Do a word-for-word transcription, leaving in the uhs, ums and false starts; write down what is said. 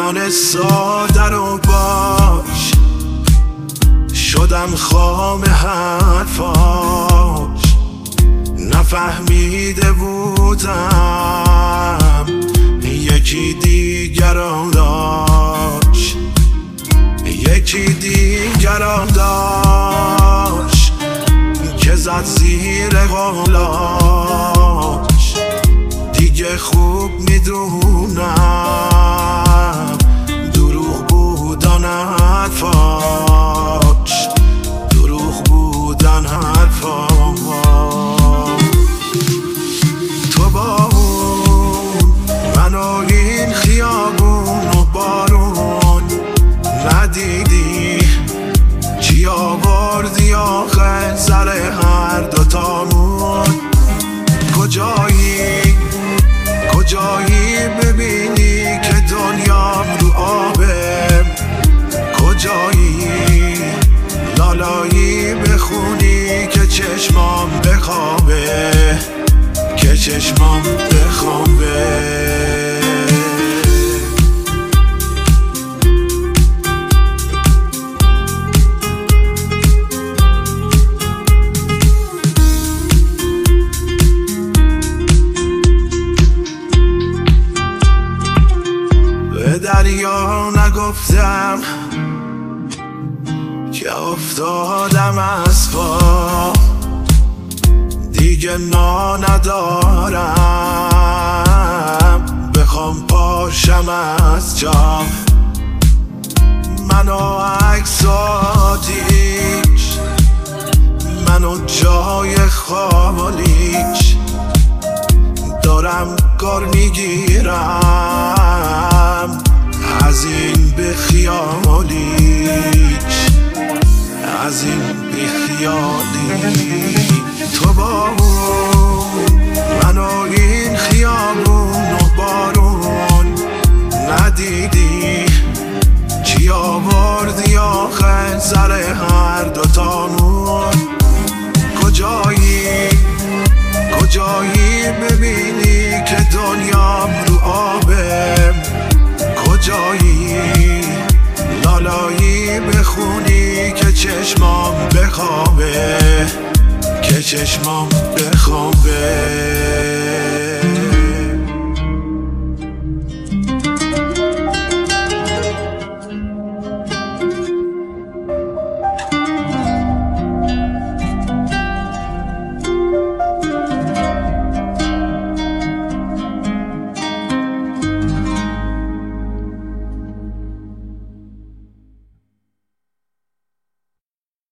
میان ساده رو باش شدم خام حرفاش، نفهمیده بودم یکی دیگران داشت، یکی دیگران داشت که زد زیر قولاش. دیگه خوب میدونم دروغ بودن حرفاش، دروغ بودن حرفاش. تو با اون من و این خیابون و بارون ندیدی چی آوردی آخر سر هر دوتامون. کجایی کجایی ببینی که دنیام رو آبه، کجایی لالایی بخونی که چشمام بخوابه، که چشمام بخوابه. به دریا نگفتم که افتادم از پا، دیگه نا ندارم بخوام پاشم از جا. منو عکساتیش، منو جای خالیش دارم کار میگیرم از این بخیالیش، از این بخیالی. تو با اون من و این خیابون و بارون ندیدی چی آوردی آخر سر هر دوتامون. کجایی کجایی ببینی که دنیام رو آبه، کجایی لالایی بخونی که چشمام بخوابه، که چشمام بخوابه.